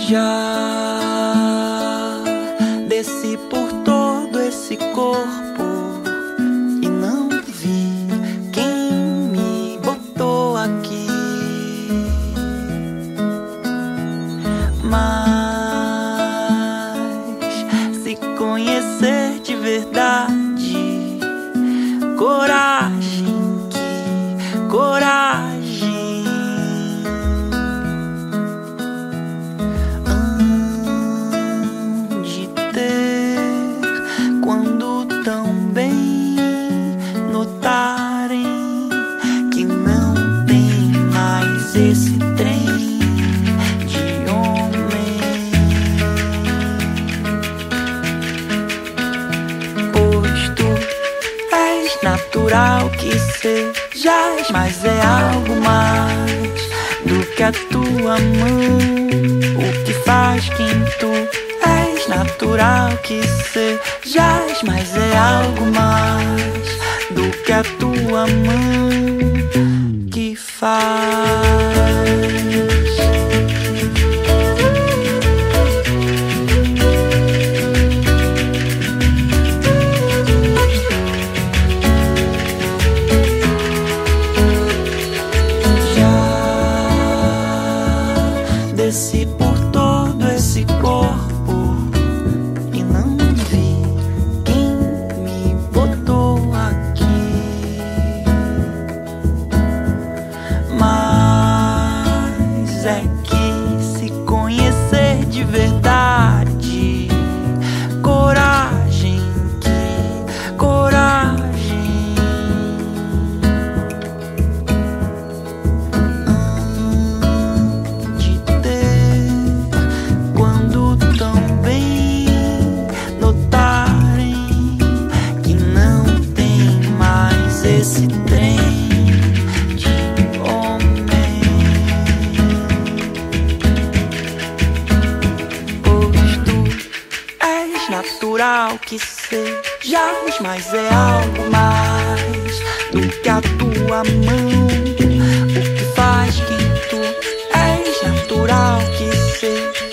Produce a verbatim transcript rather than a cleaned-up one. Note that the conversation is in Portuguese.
Já desci por todo esse corpo e não vi quem me botou aqui. Mas se conhecer de verdade, coragem, que coragem. Quando tão bem notarem que não tem mais esse trem de homem, pois tu és natural que sejas, mas é algo mais do que a tua mão, o que faz quem tu és natural que sejas, mas é algo mais do que a tua mão que faz. Já desci por todo esse corpo e não vi quem me botou aqui. Mas é que se conhecer de verdade, coragem, que coragem. De ter quando tão bem notarem que não tem mais esse trem de homem, pois tu és natural que sejas, mas é algo mais do que a tua mão, o que faz quem tu és natural que sejas.